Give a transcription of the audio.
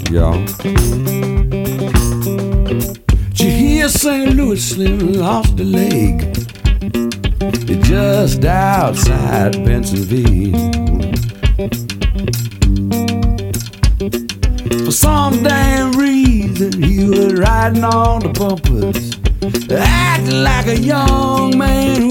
y'all. Did you hear St. Louis Slim lost a leg? It's just outside Pennsylvania. For some damn reason he was riding on the bumpers, acting like a young man